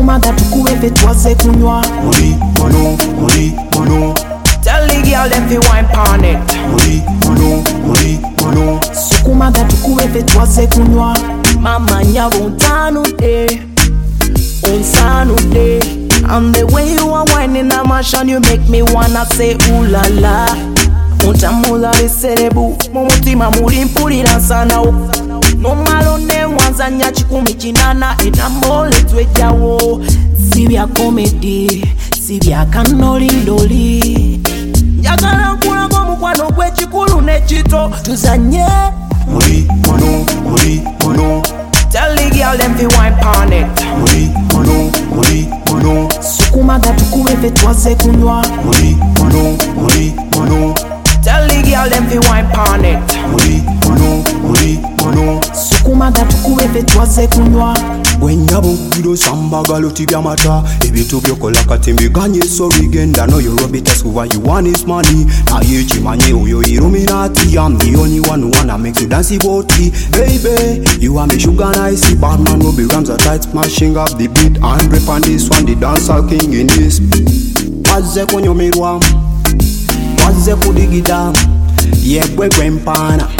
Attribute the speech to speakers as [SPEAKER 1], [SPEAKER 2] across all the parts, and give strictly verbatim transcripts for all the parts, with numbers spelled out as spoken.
[SPEAKER 1] Sukumaga tukuwe twaze kunywa.
[SPEAKER 2] Money, mono, money, mono.
[SPEAKER 1] Tell the girl them fi wine pon it.
[SPEAKER 2] Money, mono, money, mono.
[SPEAKER 1] Sukumaga tukuwe twaze kunywa. Mama nyabutanu de, unsanu de. And the way you are whining a mashan, you make me wanna say ooh la la. Untamula liserebu, mumutima muri mpulira sana. No malo ne wanza nyachi kumichinana. Ina mole twejawo. Sibya comedy, sibya kanoli ndoli. Njagala nkula kwa mukwano kwe chikulu ne chito. Tuzanye
[SPEAKER 2] Money, mono, money, mono.
[SPEAKER 1] Tell the girl them fi wine pon it.
[SPEAKER 2] Money, mono, money, mono.
[SPEAKER 1] Sukumaga tukuwe twaze kunywa.
[SPEAKER 2] Money, mono, money, mono.
[SPEAKER 1] Tell the girl them fi wine pon it.
[SPEAKER 2] Money, mono, money, mono.
[SPEAKER 1] Sukumaga tukuwe twaze kunywa.
[SPEAKER 2] Bwenyabo biro samba galoti bya mata ebintu byokola kati mbiganye so bigenda no you rob it as who you want is money na ye chimanye oyo Illuminati. I'm the only one who wanna make you dance body baby you are me sugar nice bad man no be rams are tight smashing up the beat and rap on this one the dancer king in this waze kunyomirwa waze kudigida yegwe kwempana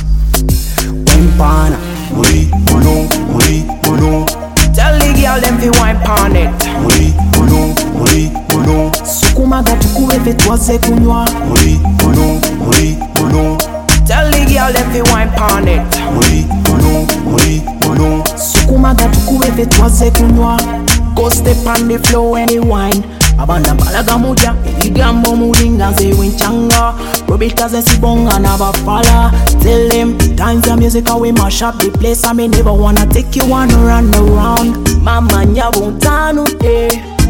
[SPEAKER 2] kwempana Money, mono, money, mono.
[SPEAKER 1] Tell the girl them fi wine pon it.
[SPEAKER 2] Money, mono, money, mono.
[SPEAKER 1] Sukumaga tukuwe twaze kunywa.
[SPEAKER 2] Money, mono, money, mono.
[SPEAKER 1] Tell the girl them fi wine pon it.
[SPEAKER 2] Money, mono, money, mono.
[SPEAKER 1] Sukumaga tukuwe twaze kunywa. Go step on the floor and you wine. Abana balaga muja, ibigambo mulinga ze winchanga. Robitaze sibonga na bafala. Tell them times the music we mash up the place. I may never wanna take you on a run around. Mama nyabuntanu de,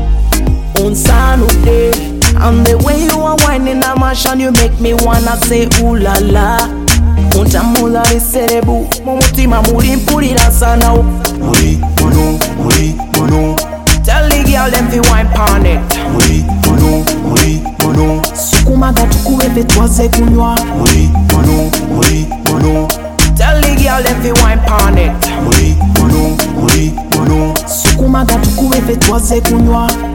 [SPEAKER 1] unsanu de. And the way you are whining a mashan, you make me wanna say ooh la la. Untamula liserebu, mumutima muri mpulira sana.
[SPEAKER 2] Money, mono, money, mono.
[SPEAKER 1] Tell the girl them fi wine pon it.
[SPEAKER 2] Money, mono, money, mono.
[SPEAKER 1] Sukumaga tukuwe twaze kunywa.
[SPEAKER 2] Money, mono, money, mono.
[SPEAKER 1] Tell the girl them fi wine pon it.
[SPEAKER 2] Money, mono, money, mono.
[SPEAKER 1] Sukumaga tukuwe twaze kunywa.